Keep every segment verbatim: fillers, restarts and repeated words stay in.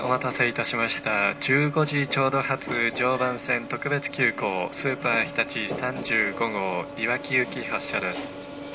お待たせいたしました。じゅうごじちょうど発常磐線特別急行スーパー日立さんじゅうご号いわき行き発車です。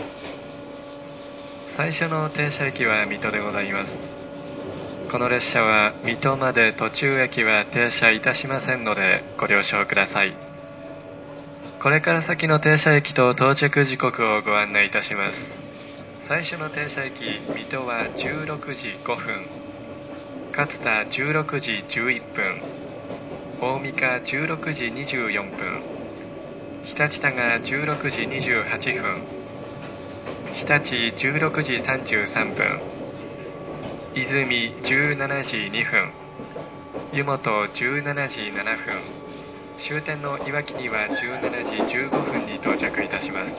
最初の停車駅は水戸でございます。この列車は水戸まで途中駅は停車いたしませんのでご了承ください。これから先の停車駅と到着時刻をご案内いたします。最初の停車駅水戸はじゅうろくじごふん、勝田じゅうろくじじゅういっぷん、大三香じゅうろくじにじゅうよんぷん、日立田がじゅうろくじにじゅうはっぷん、日立じゅうろくじさんじゅうさんぷん、泉じゅうしちじにふん、湯本じゅうしちじななふん、終点のいわきにはじゅうしちじじゅうごふんに到着いたします。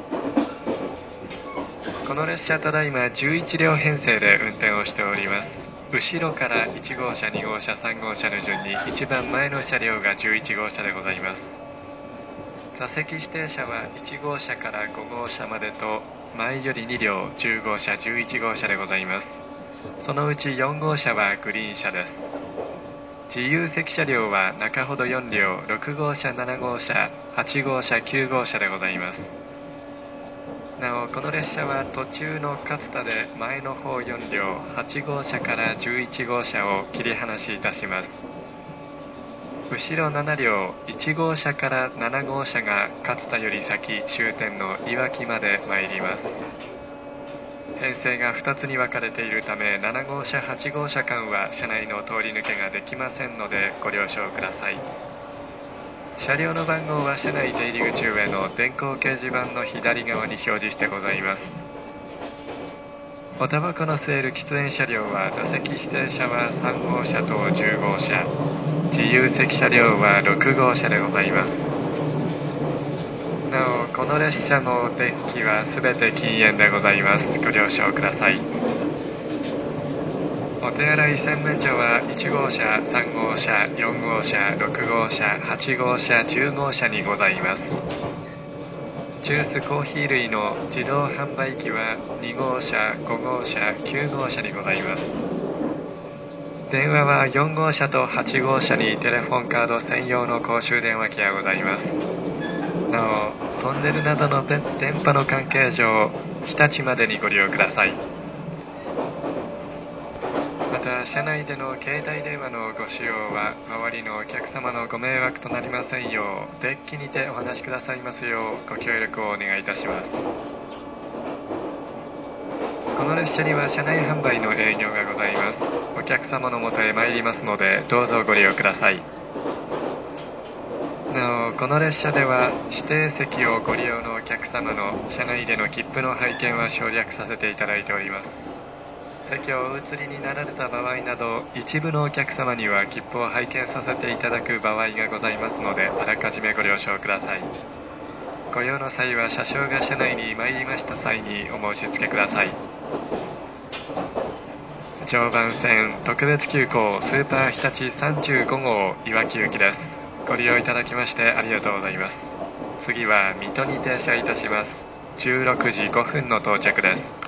この列車ただいまじゅういちりょう編成で運転をしております。後ろからいち号車、に号車、さん号車の順に一番前の車両がじゅういち号車でございます。座席指定車はいち号車からご号車までと前よりにりょう、じゅう号車、じゅういち号車でございます。そのうちよん号車はグリーン車です。自由席車両は中ほどよんりょう、ろく号車、なな号車、はち号車、きゅう号車でございます。なおこの列車は途中の勝田で前の方よんりょう、はち号車からじゅういち号車を切り離しいたします。後ろななりょう、いち号車からなな号車が勝田より先終点のいわきまで参ります。編成がふたつに分かれているためなな号車、はち号車間は車内の通り抜けができませんのでご了承ください。車両の番号は車内出入り口上の電光掲示板の左側に表示してございます。おタバコの吸える喫煙車両は座席指定車はさん号車とじゅう号車、自由席車両はろく号車でございます。なおこの列車の電気はすべて禁煙でございます。ご了承ください。お手洗い洗面所はいち号車、さん号車、よん号車、ろく号車、はち号車、じゅう号車にございます。ジュースコーヒー類の自動販売機はに号車、ご号車、きゅう号車にございます。電話はよん号車とはち号車にテレフォンカード専用の公衆電話機がございます。なおトンネルなどの電波の関係上日立までにご利用ください。また車内での携帯電話のご使用は周りのお客様のご迷惑となりませんようデッキにてお話しくださいますようご協力をお願いいたします。この列車には車内販売の営業がございます。お客様のもとへ参りますのでどうぞご利用ください。なおこの列車では指定席をご利用のお客様の車内での切符の拝見は省略させていただいております。席をお移りになられた場合など一部のお客様には切符を拝見させていただく場合がございますのであらかじめご了承ください。ご用の際は車掌が車内に参りました際にお申し付けください。常磐線特別急行スーパー日立さんじゅうご号いわき行きです。ご利用いただきましてありがとうございます。次は水戸に停車いたします。じゅうろくじごふんの到着です。